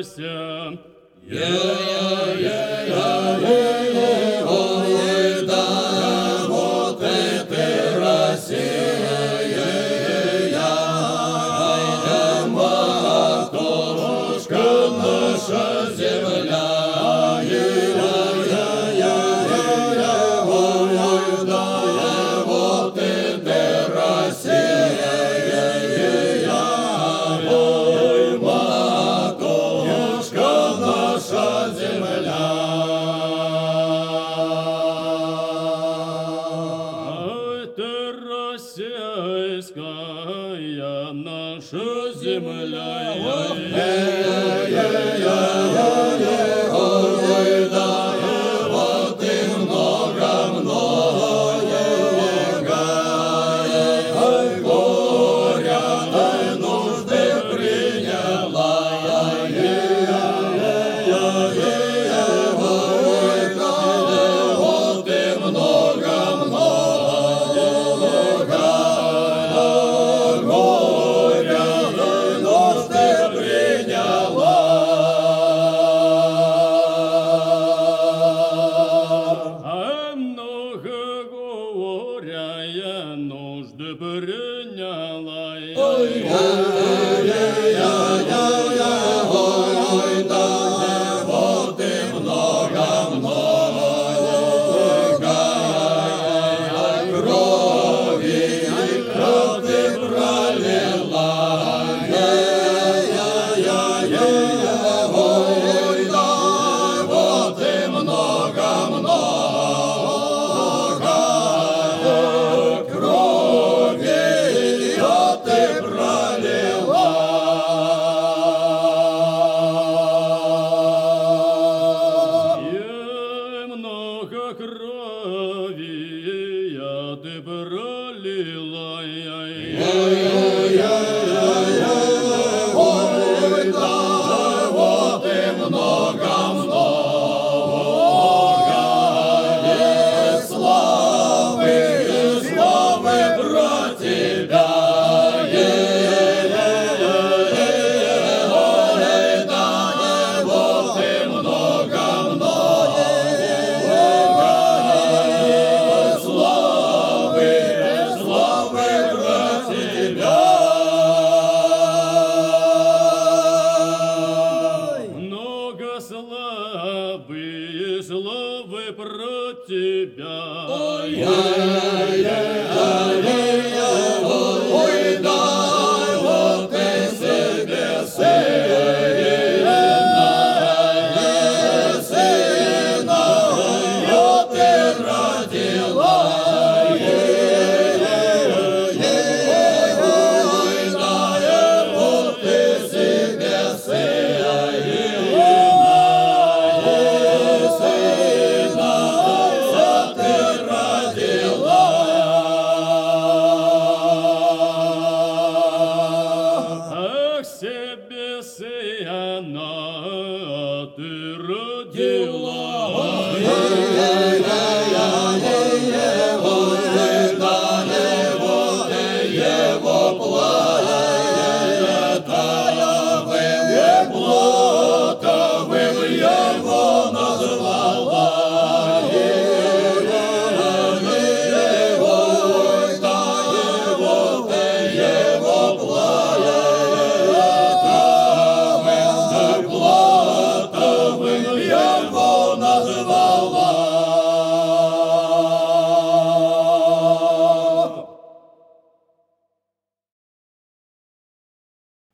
Россия. Ой, да, вот это Россия, матушка наша земля. Ой, да, вот это Россия, ой, матушка наша земля. Это российская наша земля. Ой, да, вот и много-много горя и нужды приняла. Ой, да, вот и много-много горя и нужды приняла. А много горя я нужды приняла. Ой, да, вот и много-много крови пролила. Ой, да, вот и много-много крови ты пролила. И много крови я ты пролила. Ой, да, вот и много-много славы про тебя. Ой, да, вот и много-много славы про тебя. Много славы про тебя. Ой,